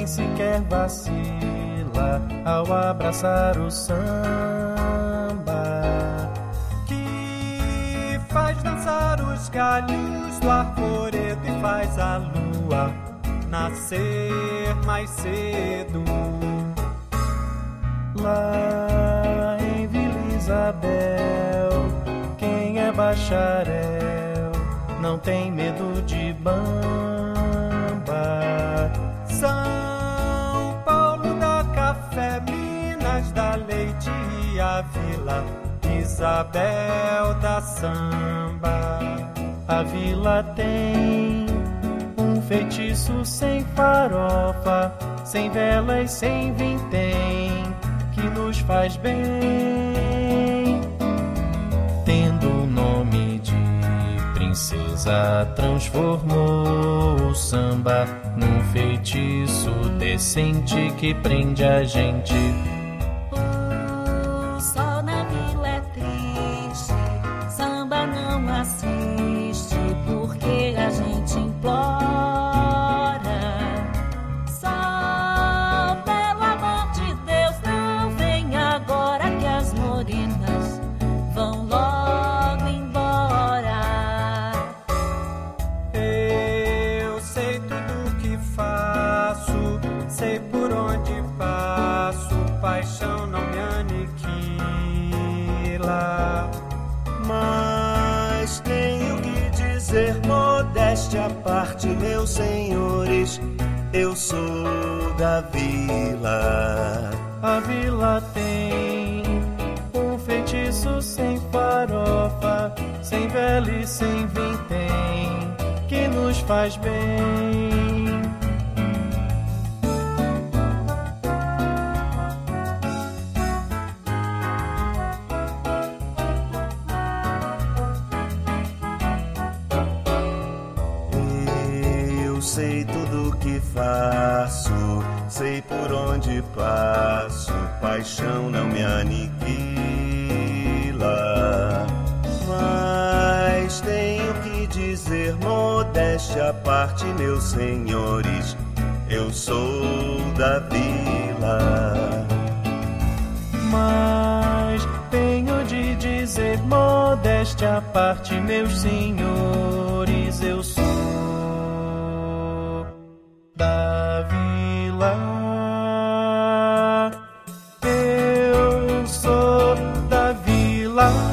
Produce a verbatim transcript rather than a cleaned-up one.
sequer vacila ao abraçar o samba, que faz dançar os galhos do arvoredo e faz a lua nascer mais cedo. Lá em Vila Isabel, quem é bacharel não tem medo de bamba. São Paulo dá café, Minas dá leite e a Vila Isabel dá samba. A vila tem um feitiço sem farofa, sem velas, sem vintém, que nos faz bem. Tendo o nome de princesa, transformou o samba num feitiço decente que prende a gente. O sol na vila é triste, samba não assiste, porque a gente implora. Sol, pelo amor de Deus, não vem agora, que as morenas vão logo embora. Eu sei tudo que faço, sei por onde passo, paixão não me aniquila. Mas tenho que dizer, modéstia à parte, meus senhores, eu sou da vila. A vila tem um feitiço sem farofa, sem vela e sem vintém, que nos faz bem. Eu sei tudo que faço, sei por onde passo, paixão não me aniquila. Mas tenho que dizer, modéstia à parte, meus senhores, eu sou da vila. Mas tenho de dizer, modéstia à parte, meus senhores, eu sou da vila. Eu sou da vila.